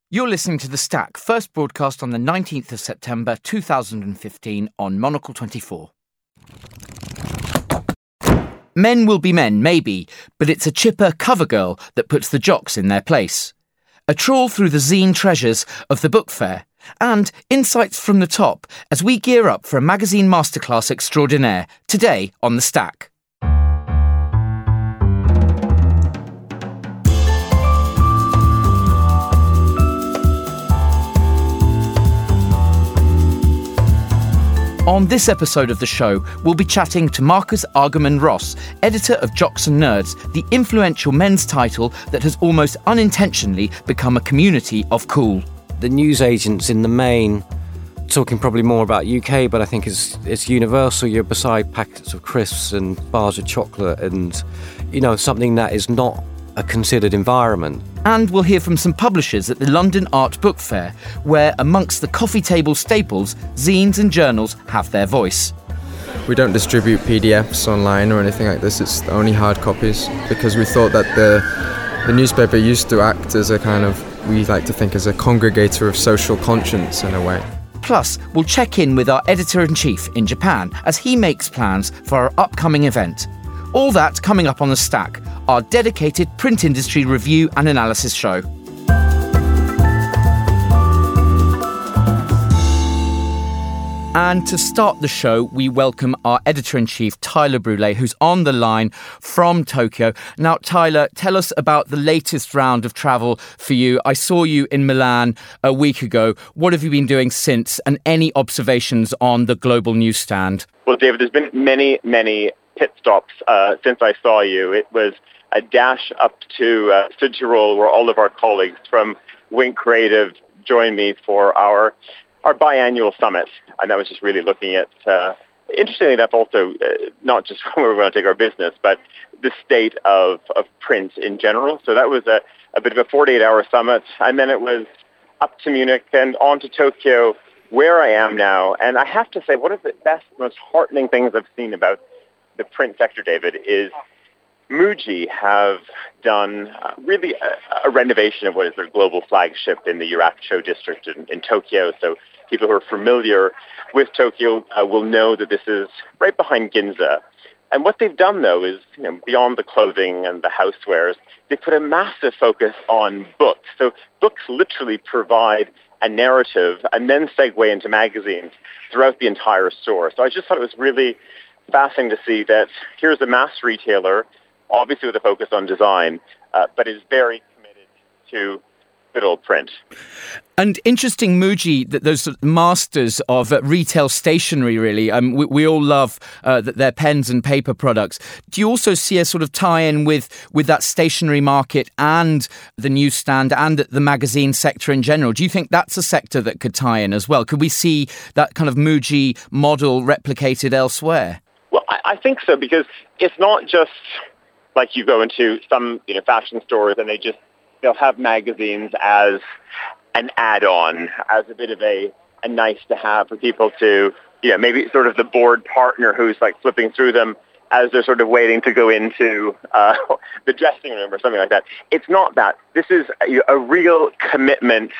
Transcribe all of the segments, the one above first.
You're listening to The Stack, first broadcast on the 19th of September 2015 on Monocle 24. Men will be men, maybe, but it's a chipper cover girl that puts the jocks in their place. A trawl through the zine treasures of the book fair, and insights from the top as we gear up for a magazine masterclass extraordinaire, today on The Stack. On this episode of the show, we'll be chatting to Marcus Argerman Ross, editor of Jocks and Nerds, the influential men's title that has almost unintentionally become a community of cool. The newsagents in the main, talking probably more about UK, but I think it's universal. You're beside packets of crisps and bars of chocolate and, something that is not a considered environment. And we'll hear from some publishers at the London Art Book Fair, where amongst the coffee table staples, zines and journals have their voice. We don't distribute PDFs online or anything like this, it's only hard copies, because we thought that the newspaper used to act as a kind of, we like to think, as a congregator of social conscience in a way. Plus, we'll check in with our editor-in-chief in Japan as he makes plans for our upcoming event. All that coming up on The Stack, our dedicated print industry review and analysis show. And to start the show, we welcome our editor-in-chief, Tyler Brûlé, who's on the line from Tokyo. Now, Tyler, tell us about the latest round of travel for you. I saw you in Milan a week ago. What have you been doing since, and any observations on the global newsstand? Well, David, there's been many pit stops since I saw you. It was a dash up to Südtirol, where all of our colleagues from Wink Creative joined me for our biannual summit. And I was just really looking at, interestingly enough, also not just where we're going to take our business, but the state of print in general. So that was a bit of a 48-hour summit. And then it was up to Munich and on to Tokyo, where I am now. And I have to say, one of the best, most heartening things I've seen about the print sector, David, is Muji have done really a renovation of what is their global flagship in the Yurakucho district in Tokyo. So people who are familiar with Tokyo will know that this is right behind Ginza. And what they've done, though, is beyond the clothing and the housewares, they put a massive focus on books. So books literally provide a narrative and then segue into magazines throughout the entire store. So I just thought it was really fascinating to see that here's a mass retailer, obviously with a focus on design, but is very committed to good old print. And interesting, Muji, that those masters of retail stationery, really. We all love their pens and paper products. Do you also see a sort of tie-in with that stationery market and the newsstand and the magazine sector in general? Do you think that's a sector that could tie in as well? Could we see that kind of Muji model replicated elsewhere? Well, I think so, because it's not just like you go into some fashion stores and they'll have magazines as an add-on, as a bit of a nice to have for people to, maybe sort of the board partner who's like flipping through them as they're sort of waiting to go into the dressing room or something like that. It's not that. This is a real commitment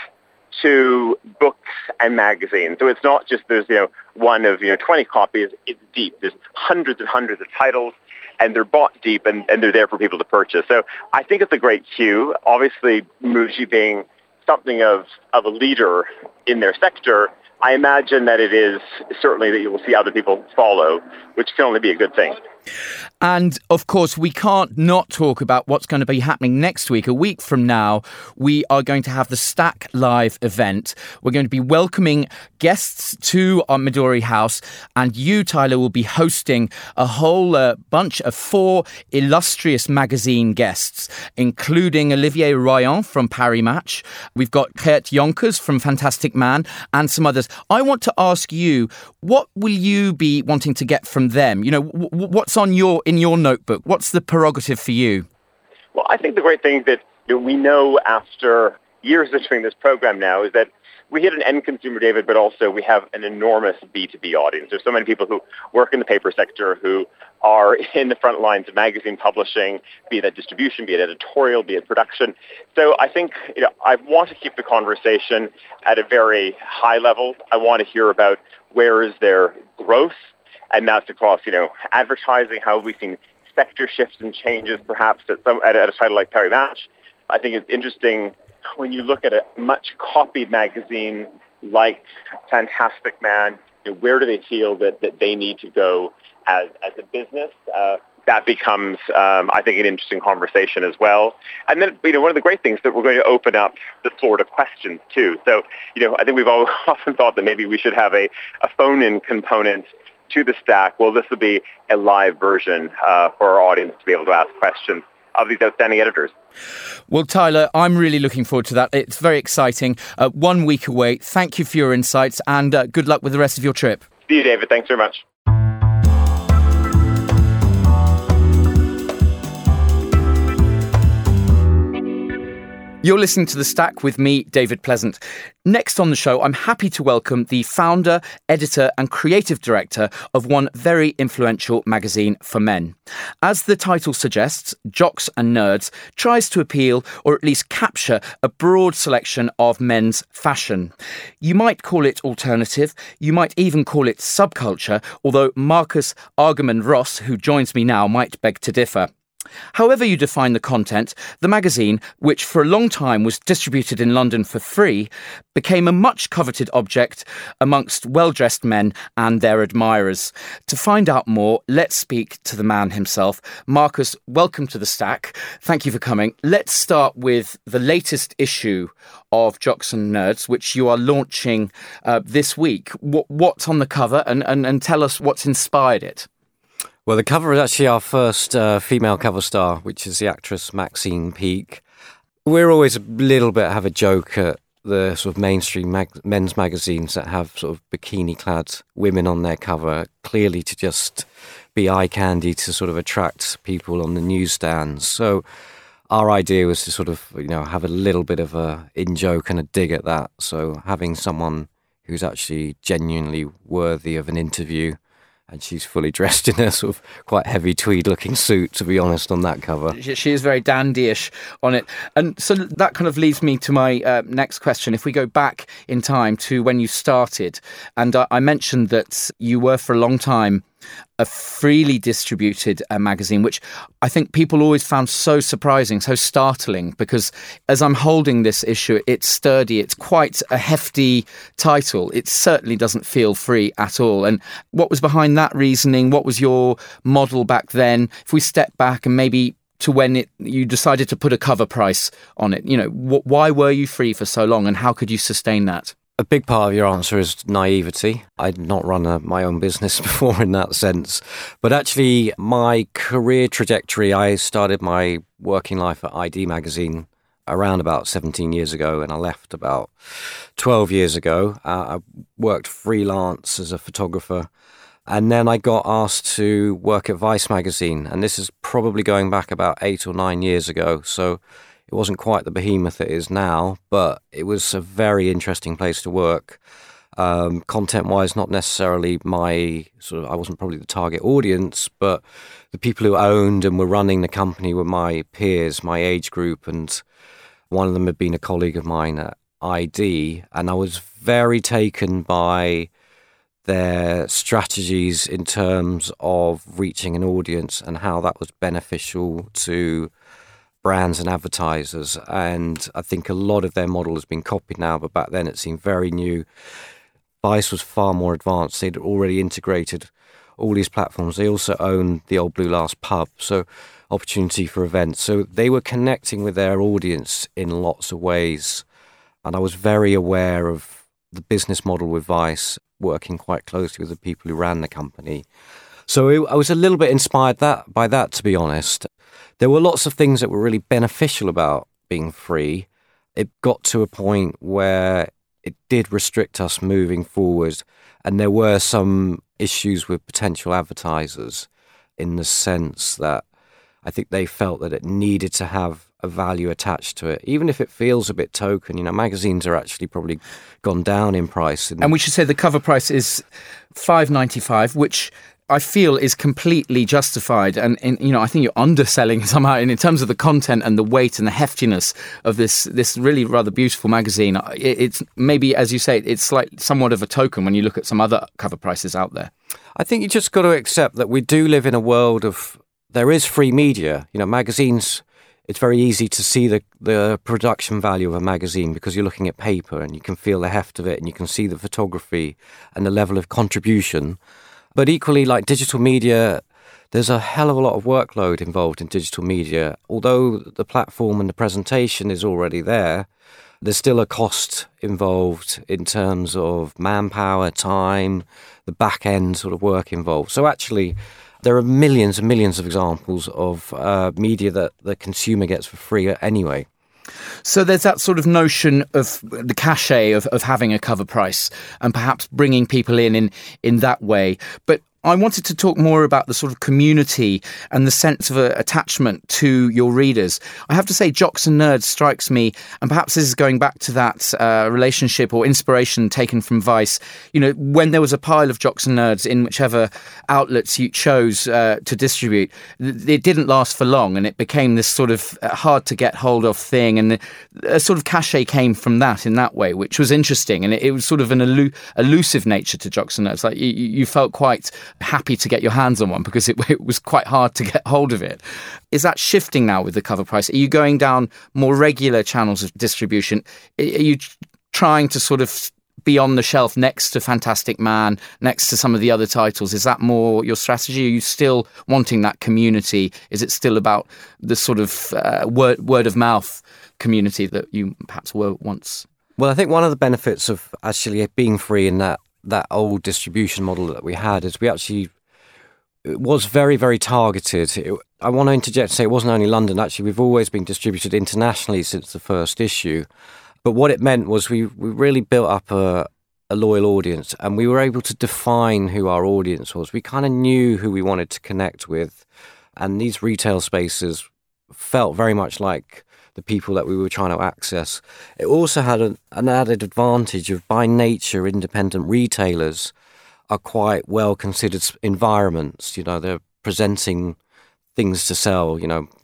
to books and magazines. So it's not just there's one of 20 copies. It's deep. There's hundreds and hundreds of titles, and they're bought deep, and they're there for people to purchase. So I think it's a great cue. Obviously, Muji being something of a leader in their sector, I imagine that it is certainly that you will see other people follow, which can only be a good thing. And, of course, we can't not talk about what's going to be happening next week. A week from now, we are going to have the Stack Live event. We're going to be welcoming guests to our Midori House, and you, Tyler, will be hosting a whole bunch of 4 illustrious magazine guests, including Olivier Royan from Paris Match. We've got Geert Jonkers from Fantastic Man and some others. I want to ask you, what will you be wanting to get from them? What's in your notebook? What's the prerogative for you? Well, I think the great thing that we know after years of doing this program now is that we hit an end consumer, David, but also we have an enormous B2B audience. There's so many people who work in the paper sector who are in the front lines of magazine publishing, be that distribution, be it editorial, be it production. So I think I want to keep the conversation at a very high level. I want to hear about where is there growth, and that's across advertising. How have we seen sector shifts and changes, perhaps at a title like Paris Match? I think it's interesting when you look at a much copied magazine like Fantastic Man. Where do they feel that they need to go as a business? That becomes, I think, an interesting conversation as well. And then, one of the great things that we're going to open up the floor to questions too. So, I think we've all often thought that maybe we should have a phone-in component to the stack. Well, this will be a live version for our audience to be able to ask questions of these outstanding editors. Well, Tyler, I'm really looking forward to that. It's very exciting. 1 week away. Thank you for your insights, and good luck with the rest of your trip. See you, David. Thanks very much. You're listening to The Stack with me, David Pleasant. Next on the show, I'm happy to welcome the founder, editor and creative director of one very influential magazine for men. As the title suggests, Jocks and Nerds tries to appeal or at least capture a broad selection of men's fashion. You might call it alternative, you might even call it subculture, although Marcus Argerman Ross, who joins me now, might beg to differ. However you define the content, the magazine, which for a long time was distributed in London for free, became a much coveted object amongst well-dressed men and their admirers. To find out more, let's speak to the man himself. Marcus, welcome to The Stack. Thank you for coming. Let's start with the latest issue of Jocks and Nerds, which you are launching this week. What's on the cover and tell us what's inspired it? Well, the cover is actually our first female cover star, which is the actress Maxine Peake. We're always a little bit have a joke at the sort of mainstream men's magazines that have sort of bikini-clad women on their cover, clearly to just be eye candy to sort of attract people on the newsstands. So our idea was to sort of, have a little bit of a in-joke and a dig at that. So having someone who's actually genuinely worthy of an interview. And she's fully dressed in a sort of quite heavy tweed-looking suit, to be honest, on that cover. She is very dandyish on it. And so that kind of leads me to my next question. If we go back in time to when you started, and I mentioned that you were for a long time a freely distributed magazine, which I think people always found so surprising, so startling, because as I'm holding this issue, it's sturdy, it's quite a hefty title. It certainly doesn't feel free at all. And what was behind that reasoning? What was your model back then? If we step back and maybe to when you decided to put a cover price on it, why were you free for so long and how could you sustain that? A big part of your answer is naivety. I'd not run my own business before in that sense. But actually, my career trajectory, I started my working life at ID Magazine around about 17 years ago, and I left about 12 years ago. I worked freelance as a photographer, and then I got asked to work at Vice Magazine, and this is probably going back about 8 or 9 years ago. So it wasn't quite the behemoth it is now, but it was a very interesting place to work. Content-wise, not necessarily I wasn't probably the target audience, but the people who owned and were running the company were my peers, my age group, and one of them had been a colleague of mine at ID, and I was very taken by their strategies in terms of reaching an audience and how that was beneficial to brands and advertisers. And I think a lot of their model has been copied now, but back then it seemed very new. Vice was far more advanced. They'd already integrated all these platforms. They also owned the Old Blue Last pub, so opportunity for events. So they were connecting with their audience in lots of ways. And I was very aware of the business model with Vice, working quite closely with the people who ran the company. So I was a little bit inspired by that, to be honest. There were lots of things that were really beneficial about being free. It got to a point where it did restrict us moving forward, and there were some issues with potential advertisers in the sense that I think they felt that it needed to have a value attached to it, even if it feels a bit token. Magazines are actually probably gone down in price. And we should say the cover price is $5.95, which I feel is completely justified. And I think you're underselling somehow in terms of the content and the weight and the heftiness of this really rather beautiful magazine. It's maybe, as you say, it's like somewhat of a token when you look at some other cover prices out there. I think you just got to accept that we do live in a world of, there is free media. Magazines, it's very easy to see the production value of a magazine because you're looking at paper and you can feel the heft of it and you can see the photography and the level of contribution. But equally, like digital media, there's a hell of a lot of workload involved in digital media. Although the platform and the presentation is already there, there's still a cost involved in terms of manpower, time, the back end sort of work involved. So actually, there are millions and millions of examples of media that the consumer gets for free anyway. So there's that sort of notion of the cachet of having a cover price and perhaps bringing people in that way. But I wanted to talk more about the sort of community and the sense of attachment to your readers. I have to say, Jocks and Nerds strikes me, and perhaps this is going back to that relationship or inspiration taken from Vice. When there was a pile of Jocks and Nerds in whichever outlets you chose to distribute, it didn't last for long, and it became this sort of hard to get hold of thing, and a sort of cachet came from that in that way, which was interesting, and it was sort of an elusive nature to Jocks and Nerds. Like you felt quite happy to get your hands on one because it was quite hard to get hold of it. Is that shifting now with the cover price? Are you going down more regular channels of distribution? Are you trying to sort of be on the shelf next to Fantastic Man, next to some of the other titles? Is that more your strategy? Are you still wanting that community? Is it still about the sort of word of mouth community that you perhaps were once? Well, I think one of the benefits of actually being free in that old distribution model that we had is it was very, very targeted. I want to interject and say it wasn't only London. Actually, we've always been distributed internationally since the first issue. But what it meant was we really built up a loyal audience, and we were able to define who our audience was. We kind of knew who we wanted to connect with, and these retail spaces felt very much like the people that we were trying to access. It also had an added advantage of, by nature, independent retailers are quite well considered environments. They're presenting things to sell,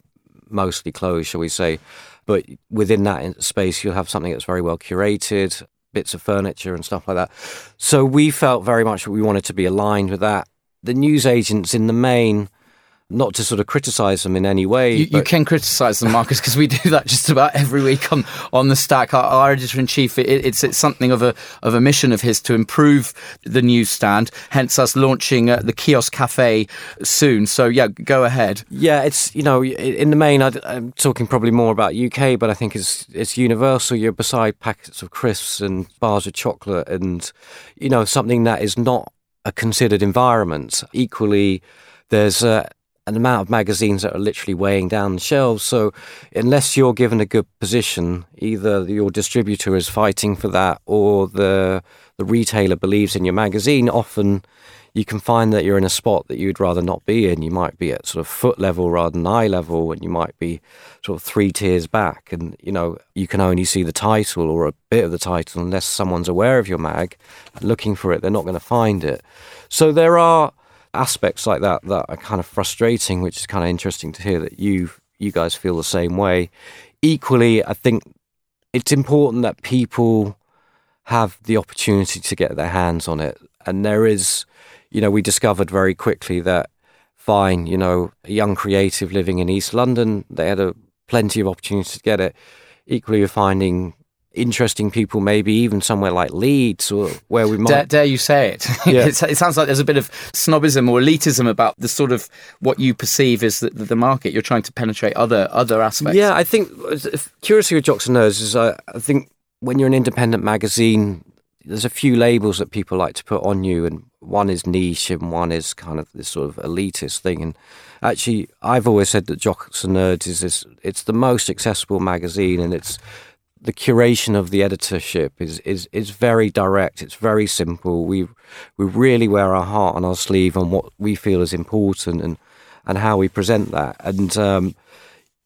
mostly clothes, shall we say. But within that space, you'll have something that's very well curated, bits of furniture and stuff like that. So we felt very much that we wanted to be aligned with that. The newsagents, in the main, not to sort of criticise them in any way. You can criticise them, Marcus, because we do that just about every week on the Stack. Our editor-in-chief, it's something of a mission of his to improve the newsstand, hence us launching the Kiosk Cafe soon. So, yeah, go ahead. Yeah, it's, in the main, I'm talking probably more about UK, but I think it's universal. You're beside packets of crisps and bars of chocolate and, something that is not a considered environment. Equally, there's an amount of magazines that are literally weighing down the shelves. So unless you're given a good position, either your distributor is fighting for that or the retailer believes in your magazine, often you can find that you're in a spot that you'd rather not be in. You might be at sort of foot level rather than eye level, and you might be sort of 3 tiers back. And, you can only see the title or a bit of the title unless someone's aware of your mag and looking for it. They're not going to find it. So there are aspects like that are kind of frustrating, which is kind of interesting to hear that you guys feel the same way. Equally, I think it's important that people have the opportunity to get their hands on it. And there is, we discovered very quickly that fine, a young creative living in East London, they had plenty of opportunities to get it. Equally, we're finding interesting people, maybe even somewhere like Leeds, or where we might... Dare you say it? Yeah. It sounds like there's a bit of snobism or elitism about the sort of what you perceive as the market. You're trying to penetrate other aspects. Yeah, I think, curiously with Jocks and Nerds is I think when you're an independent magazine, there's a few labels that people like to put on you, and one is niche and one is kind of this sort of elitist thing. And actually, I've always said that Jocks and Nerds it's the most accessible magazine, and it's the curation of the editorship is very direct. It's very simple. We really wear our heart on our sleeve on what we feel is important and how we present that. And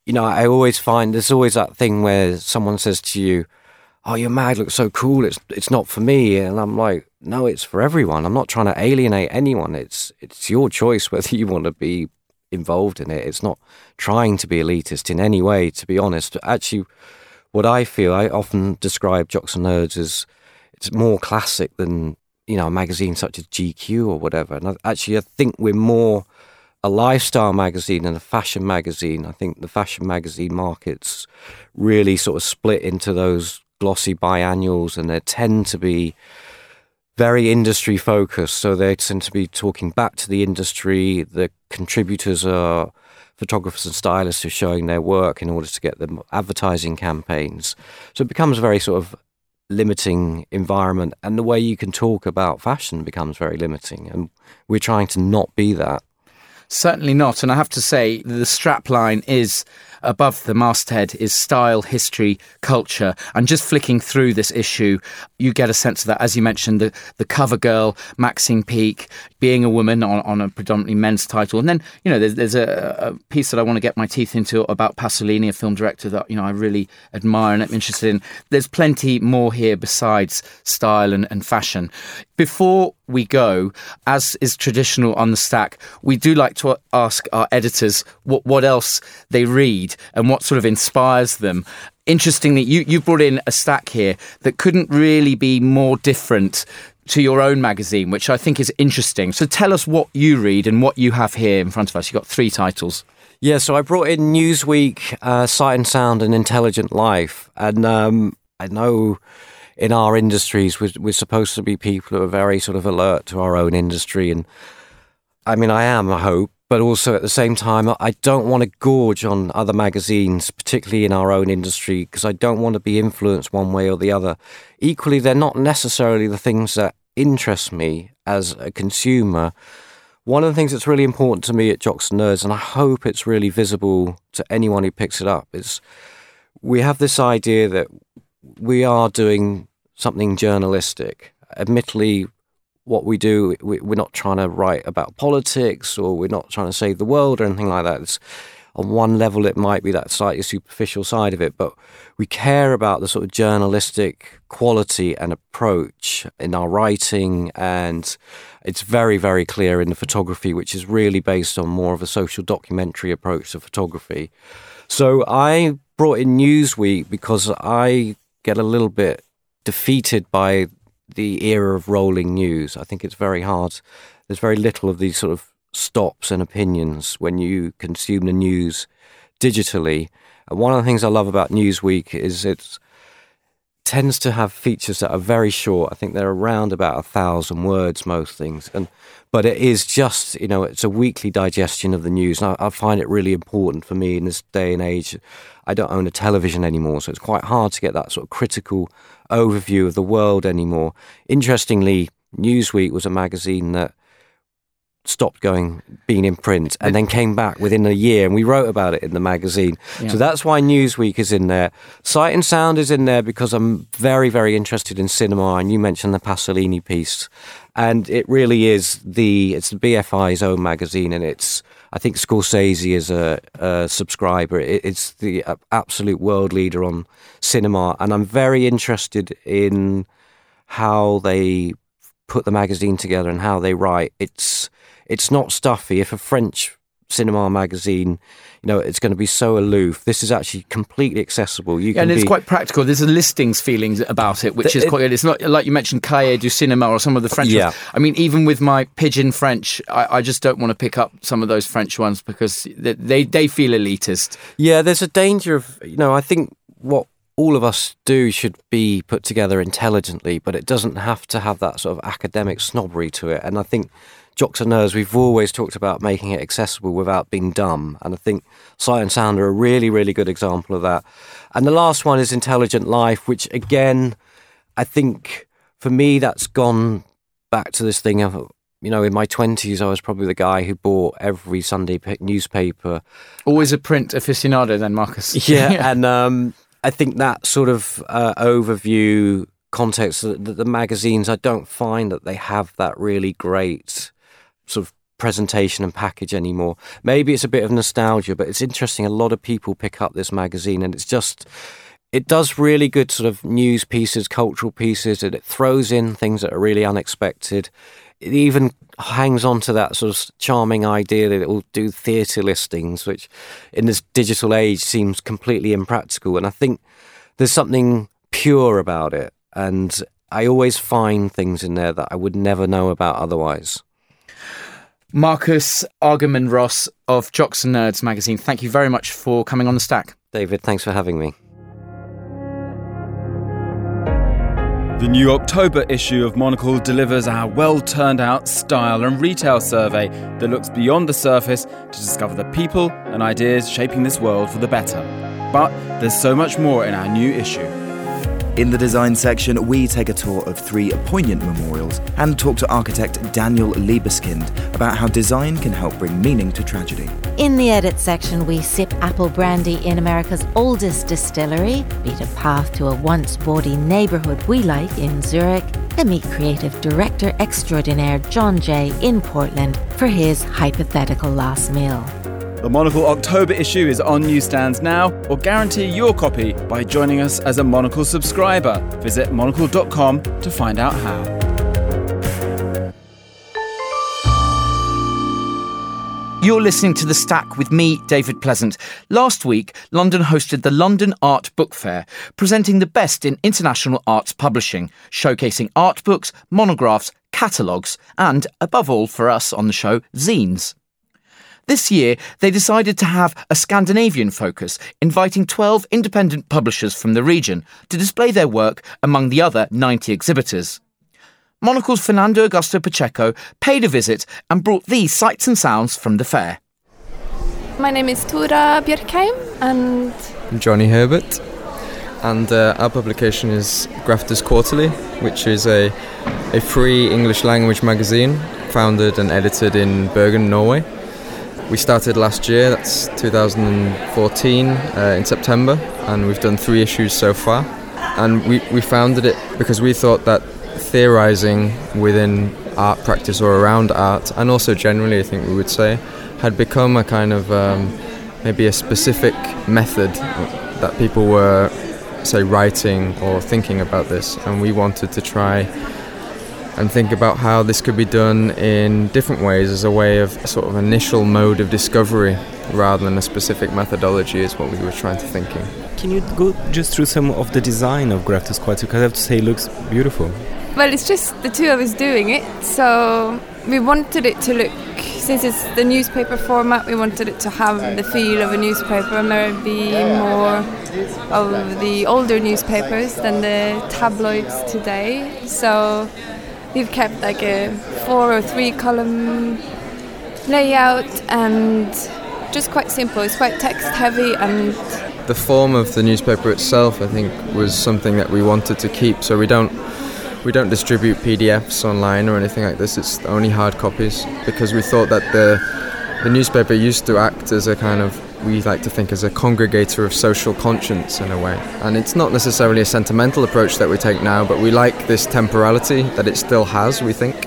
I always find there's always that thing where someone says to you, "Oh, your mag looks so cool. It's not for me." And I'm like, "No, it's for everyone. I'm not trying to alienate anyone. It's your choice whether you want to be involved in it. It's not trying to be elitist in any way, to be honest. Actually, what I feel, I often describe Jocks and Nerds as it's more classic than, a magazine such as GQ or whatever. And I think we're more a lifestyle magazine and a fashion magazine. I think the fashion magazine market's really sort of split into those glossy biannuals, and they tend to be very industry focused. So they tend to be talking back to the industry. The contributors are photographers and stylists who are showing their work in order to get them advertising campaigns. So it becomes a very sort of limiting environment, and the way you can talk about fashion becomes very limiting, and we're trying to not be that. Certainly not. And I have to say, the strapline is above the masthead is style, history, culture. And just flicking through this issue, you get a sense of that. As you mentioned, the cover girl, Maxine Peake, being a woman on a predominantly men's title. And then, there's a piece that I want to get my teeth into about Pasolini, a film director that, I really admire and I'm interested in. There's plenty more here besides style and fashion. Before we go, as is traditional on the Stack, we do like to ask our editors what else they read and what sort of inspires them. Interestingly, you brought in a stack here that couldn't really be more different to your own magazine, which I think is interesting. So tell us what you read and what you have here in front of us. You've got 3 titles. Yeah, so I brought in Newsweek, Sight and Sound and Intelligent Life. And I know in our industries, we're supposed to be people who are very sort of alert to our own industry. And I mean, I am, I hope. But also at the same time, I don't want to gorge on other magazines, particularly in our own industry, because I don't want to be influenced one way or the other. Equally, they're not necessarily the things that interest me as a consumer. One of the things that's really important to me at Jocks and Nerds, and I hope it's really visible to anyone who picks it up, is we have this idea that we are doing something journalistic. Admittedly, what we do, we're not trying to write about politics, or we're not trying to save the world or anything like that. It's, on one level, it might be that slightly superficial side of it, but we care about the sort of journalistic quality and approach in our writing, and it's very, very clear in the photography, which is really based on more of a social documentary approach to photography. So I brought in Newsweek because I get a little bit defeated by the era of rolling news. I think it's very hard. There's very little of these sort of stops and opinions when you consume the news digitally. And one of the things I love about Newsweek is it tends to have features that are very short. I think they're around about 1,000 words, most things. But it is just, it's a weekly digestion of the news. And I find it really important for me in this day and age. I don't own a television anymore, so it's quite hard to get that sort of critical overview of the world anymore. Interestingly, Newsweek was a magazine that stopped being in print and then came back within a year, and we wrote about it in the magazine. Yeah. So that's why Newsweek is in there. Sight and Sound is in there because I'm very, very interested in cinema, and you mentioned the Pasolini piece, and it really is it's the BFI's own magazine, and I think Scorsese is a subscriber. It's the absolute world leader on cinema, and I'm very interested in how they put the magazine together and how they write. It's not stuffy. If a French cinema magazine, it's going to be so aloof, this is actually completely accessible. And it's quite practical. There's a listings feelings about it, which is quite good. It's not like you mentioned Cahiers du Cinéma or some of the French ones. I mean, even with my pidgin French, I just don't want to pick up some of those French ones because they feel elitist. Yeah, there's a danger of, I think what all of us do should be put together intelligently, but it doesn't have to have that sort of academic snobbery to it. And I think Jocks and Nerds, we've always talked about making it accessible without being dumb. And I think Sight and Sound are a really, really good example of that. And the last one is Intelligent Life, which again, I think for me, that's gone back to this thing of, in my 20s, I was probably the guy who bought every Sunday newspaper. Always a print aficionado then, Marcus. Yeah, and I think that sort of overview context, the magazines, I don't find that they have that really great sort of presentation and package anymore. Maybe it's a bit of nostalgia, but it's interesting. A lot of people pick up this magazine, and it does really good sort of news pieces, cultural pieces, and it throws in things that are really unexpected. It even hangs on to that sort of charming idea that it will do theatre listings, which in this digital age seems completely impractical. And I think there's something pure about it. And I always find things in there that I would never know about otherwise. Marcus Argerman Ross of Jocks and Nerds magazine, thank you very much for coming on The Stack. David, thanks for having me. The new October issue of Monocle delivers our well-turned-out style and retail survey that looks beyond the surface to discover the people and ideas shaping this world for the better. But there's so much more in our new issue. In the design section, we take a tour of 3 poignant memorials and talk to architect Daniel Liebeskind about how design can help bring meaning to tragedy. In the edit section, we sip apple brandy in America's oldest distillery, beat a path to a once bawdy neighbourhood we like in Zurich, and meet creative director extraordinaire John Jay in Portland for his hypothetical last meal. The Monocle October issue is on newsstands now, or guarantee your copy by joining us as a Monocle subscriber. Visit monocle.com to find out how. You're listening to The Stack with me, David Pleasant. Last week, London hosted the London Art Book Fair, presenting the best in international arts publishing, showcasing art books, monographs, catalogues, and, above all for us on the show, zines. This year, they decided to have a Scandinavian focus, inviting 12 independent publishers from the region to display their work among the other 90 exhibitors. Monocle's Fernando Augusto Pacheco paid a visit and brought these sights and sounds from the fair. My name is Tora Björkheim and Johnny Herbert. And our publication is Grafters Quarterly, which is a free English language magazine founded and edited in Bergen, Norway. We started last year, that's 2014, in September, and we've done 3 issues so far. And we founded it because we thought that theorising within art practice or around art, and also generally I think we would say, had become a kind of maybe a specific method that people were, say, writing or thinking about this. And we wanted to try and think about how this could be done in different ways as a way of sort of initial mode of discovery rather than a specific methodology is what we were trying to think in. Can you go just through some of the design of Grafters Quarterly? Because I have to say it looks beautiful. well, it's just the 2 of us doing it, so we wanted it to look, since it's the newspaper format, we wanted it to have the feel of a newspaper and maybe more of the older newspapers than the tabloids today. So we've kept like a 4 or 3 column layout and just quite simple. It's quite text heavy, and the form of the newspaper itself, I think, was something that we wanted to keep. So we don't distribute PDFs online or anything like this. It's only hard copies, because we thought that the newspaper used to act as a kind of, we like to think, as a congregator of social conscience in a way. And it's not necessarily a sentimental approach that we take now, but we like this temporality that it still has, we think,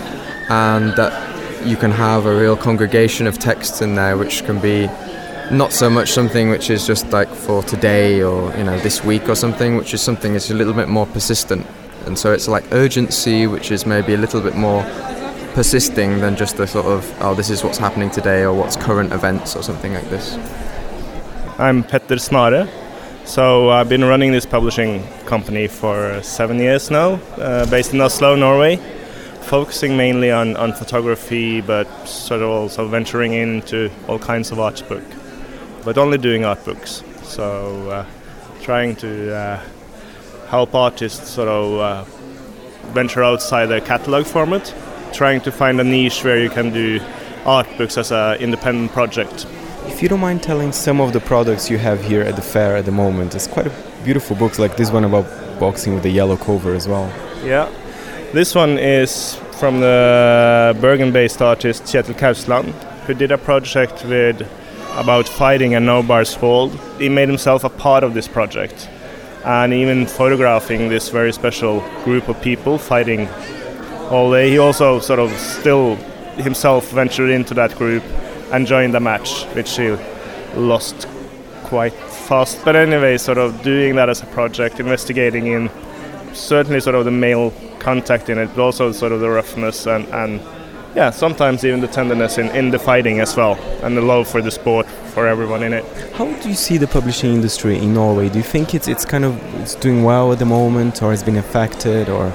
and that you can have a real congregation of texts in there which can be not so much something which is just like for today or, you know, this week or something, which is something that's a little bit more persistent. And so it's like urgency, which is maybe a little bit more persisting than just the sort of, oh, this is what's happening today or what's current events or something like this. I'm Petter Snare. So I've been running this publishing company for 7 years now, based in Oslo, Norway, focusing mainly on photography, but sort of also venturing into all kinds of art book, but only doing art books. So trying to help artists sort of venture outside their catalog format, trying to find a niche where you can do art books as an independent project. If you don't mind telling some of the products you have here at the fair at the moment, it's quite a beautiful book, like this one about boxing with the yellow cover as well. Yeah, this one is from the Bergen-based artist Kjetil Kausland, who did a project about fighting a no-bars hold. He made himself a part of this project, and even photographing this very special group of people fighting all day. He also sort of still himself ventured into that group and joined the match, which he lost quite fast. But anyway, sort of doing that as a project, investigating in certainly sort of the male contact in it, but also sort of the roughness and yeah, sometimes even the tenderness in the fighting as well, and the love for the sport for everyone in it. How do you see the publishing industry in Norway? Do you think it's doing well at the moment, or has been affected, or?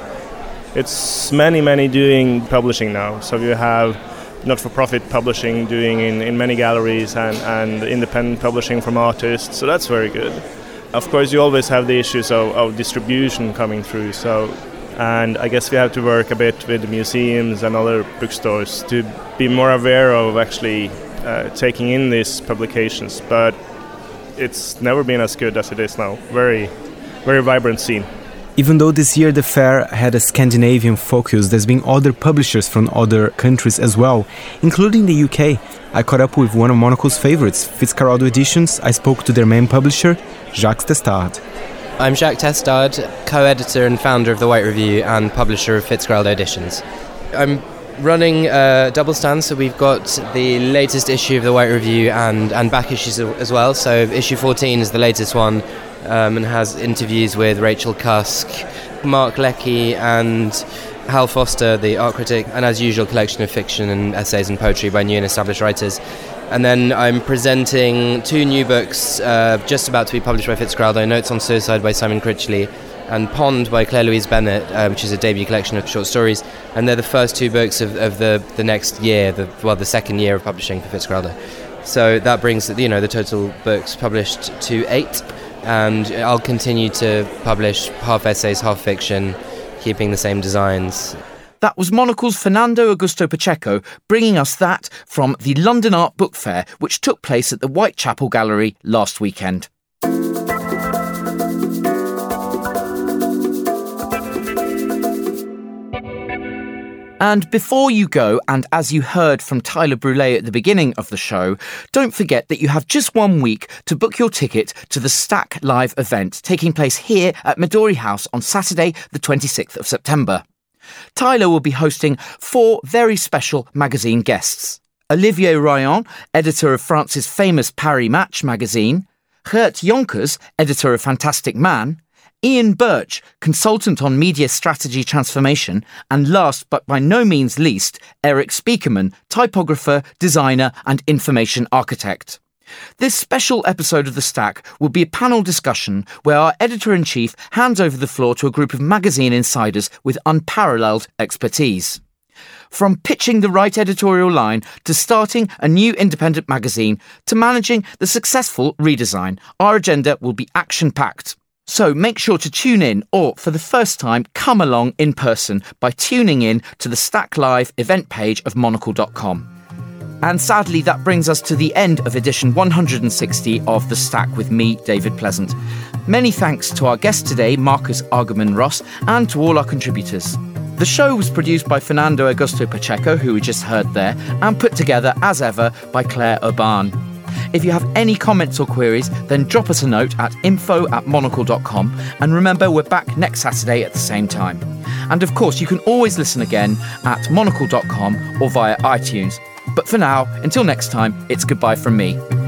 It's many doing publishing now. So you have not-for-profit publishing doing in many galleries and independent publishing from artists. So that's very good. Of course, you always have the issues of distribution coming through. And I guess we have to work a bit with museums and other bookstores to be more aware of actually taking in these publications. But it's never been as good as it is now. Very, very vibrant scene. Even though this year the fair had a Scandinavian focus, there's been other publishers from other countries as well, including the UK. I caught up with one of Monocle's favorites, Fitzcarraldo Editions. I spoke to their main publisher, Jacques Testard. I'm Jacques Testard, co-editor and founder of The White Review and publisher of Fitzcarraldo Editions. I'm running a double stand, so we've got the latest issue of The White Review and back issues as well. So issue 14 is the latest one, and has interviews with Rachel Cusk, Mark Leckie and Hal Foster, the art critic, and as usual collection of fiction and essays and poetry by new and established writers. And then I'm presenting 2 new books just about to be published by Fitzcarraldo, Notes on Suicide by Simon Critchley and Pond by Claire Louise Bennett, which is a debut collection of short stories. And they're the first 2 books of the next year, the second year of publishing for Fitzcarraldo. So that brings the total books published to 8. And I'll continue to publish half essays, half fiction, keeping the same designs. That was Monocle's Fernando Augusto Pacheco bringing us that from the London Art Book Fair, which took place at the Whitechapel Gallery last weekend. And before you go, and as you heard from Tyler Brûlé at the beginning of the show, don't forget that you have just 1 week to book your ticket to the Stack Live event taking place here at Midori House on Saturday, the 26th of September. Tyler will be hosting 4 very special magazine guests. Olivier Rayon, editor of France's famous Paris Match magazine, Geert Jonkers, editor of Fantastic Man, Ian Birch, consultant on media strategy transformation, and last but by no means least, Eric Spiekerman, typographer, designer and information architect. This special episode of The Stack will be a panel discussion where our editor-in-chief hands over the floor to a group of magazine insiders with unparalleled expertise. From pitching the right editorial line to starting a new independent magazine to managing the successful redesign, our agenda will be action-packed. So make sure to tune in, or for the first time, come along in person by tuning in to the Stack Live event page of monocle.com. And sadly, that brings us to the end of edition 160 of The Stack with me, David Pleasant. Many thanks to our guest today, Marcus Argerman Ross, and to all our contributors. The show was produced by Fernando Augusto Pacheco, who we just heard there, and put together, as ever, by Claire Urban. If you have any comments or queries, then drop us a note at info@monocle.com. And remember, we're back next Saturday at the same time. And of course, you can always listen again at monocle.com or via iTunes. But for now, until next time, it's goodbye from me.